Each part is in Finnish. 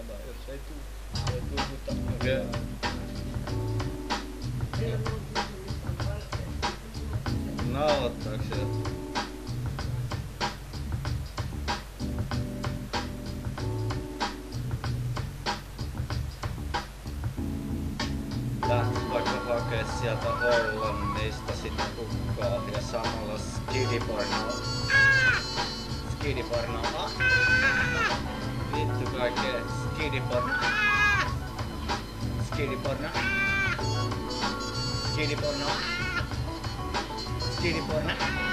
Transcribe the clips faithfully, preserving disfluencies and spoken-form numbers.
katsotaan, jos ei tuu, ei tuu, mutta okei. Okay. Nauhoittaako se? Lähtis vaikka hakee sieltä Hollannista sitä kukkaa ja samalla skidipornoa. Skidipornoa. Vittu kaikkea skidiporno. Skidiporno. Skidiporno. Skidiporno.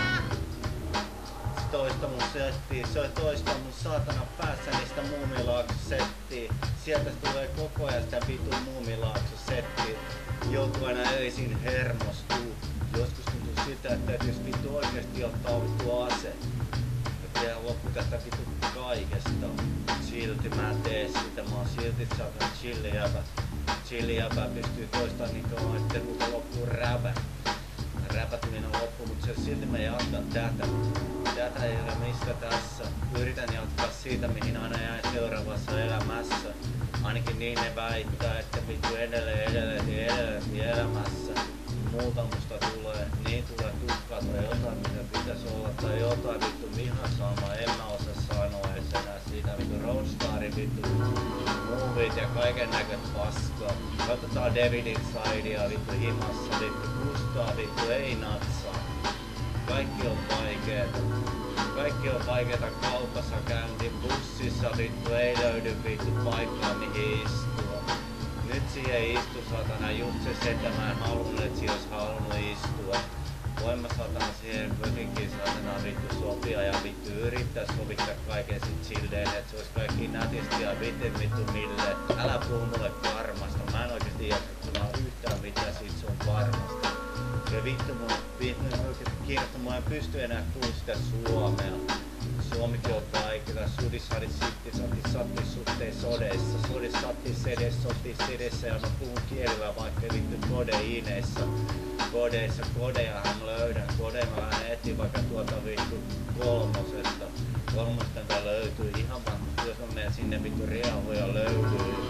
Se toista mun settiä, se toista mun saatana päässä niistä Muumilaakso-settiä. Sieltä tulee koko ajan sitä vitun Muumilaakso-settiä. Joutuu aina öisin hermostuu. Joskus tuntuu sitä, että jos vittu oikeesti ottaa vittu ase ja tehdä loppu tästä vittu kaikesta. Silti mä teen sitä, mä oon silti saatana chillijäpä. Chillijäpä pystyy toistamaan niin kauan, ettei muuta loppuu räpä. Räpätyminen on loppu, mut se silti mä jatkan tätä. Tätä ei ole mistä tässä. Yritän jatkaa siitä, mihin aina jäin seuraavassa elämässä. Ainakin niin ne väittää, että vittu edelleen, edelleen, edelleen elämässä. Muuta musta tulee, niin tulee tukkaa tai jotain, mitä pitäis olla tai jotain vittu mihan sama. En mä osaa sanoa edes enää siitä vittu Roadstarin vittu movit ja kaiken näköistä paskaa. Katsotaan David Insidea vittu himassa, vittu kustaa vittu ei natsaa. Kaikki on vaikeeta. Kaikki on vaikeeta kaupassa käyntiin bussissa vittu ei löydy vittu paikkaa mihin istua. Nyt siihen ei istu satana just se setä, mä en halunnut et siihen ois halunnut istua. Voin mä satana siihen kuitenkin satana vittu sopia ja vittu yrittää sovittaa kaiken sit silleen, et se ois kaikki nätisti ja viten vittu milleen. Älä puhu mulle karmasta, mä en oikeesti jatkaa yhtään mitään siitä se on varmasta. Ja vittu mun vittu oikeesti kiinnostaa, mä en pysty enää kuulla sitä suomea. Suomikin on vaikeeta, sudis sadis sitti, satti satti suhtee sodeissa. Sodis satti sedes, sotti sedessä ja mä puhun kielillä vaikka vittu kodeineissa. Kodeissa, kodejahan löydän, kodeja mä lähden etsiä vaikka tuolta vittu kolmosesta. Kolmostenta löytyy ihan varmasti, jos mä menen sinne vittu riehuja löytyy.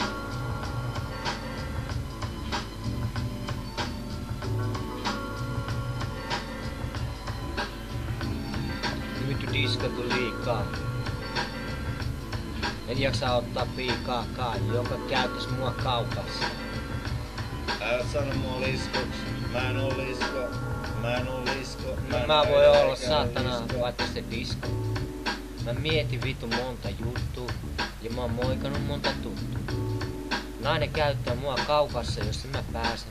Diskatu liikaa. En jaksa ottaa piikaakaan, joka käyttäis mua kaupassa. Älä sano mua liskoks, mä en oo lisko, mä en oo lisko. Mä, no, mä voin olla saatana vaikka se disko. Mä mietin vitu monta juttua ja mä oon moikannut monta tuttua. Nainen käyttää mua kaupassa, jos mä pääsen.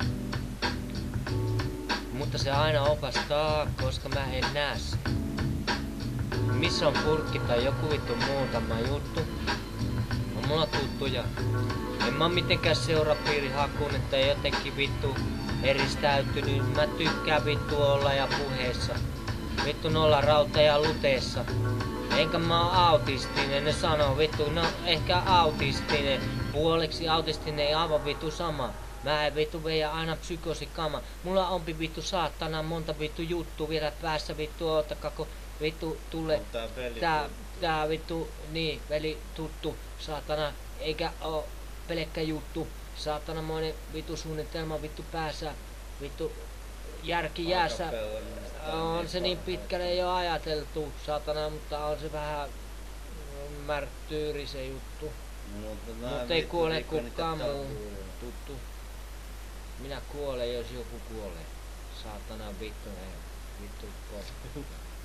Mutta se aina opastaa, koska mä en näe sen. Missä on purkki tai joku vittu muutama juttu, on mulla tuttuja. En mä mitenkään seurapiirihakuun, että jotenkin vittu eristäytynyt. Mä tykkään vittu olla ja puheessa. Vittu nolla rauta ja luteessa. Enkä mä oo autistinen, ne sanoo vittu, no ehkä autistinen. Puoleksi autistinen ei aivan vittu sama. Mä en vittu veijä aina psykoosikama. Mulla onpi vittu saatana monta vittu juttu vielä päässä vittu ootakako. Vittu tule, tää, tää, tää vittu, niin, veli tuttu, saatana, eikä oo pelkkä juttu, saatana monen vittu suunnitelma vittu päässä, vittu järki jäässä, on se niin pitkälle jo ajateltu, saatana, mutta on se vähän märttyyri se juttu, mutta mut ei kuole kukaan muu tuttu, minä kuolen jos joku kuolee, saatana vittu, ei, vittu kohta.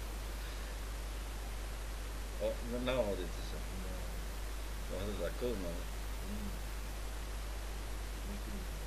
Oh, mä nauhoitin tässä. Otetaan kuunnella. Mm.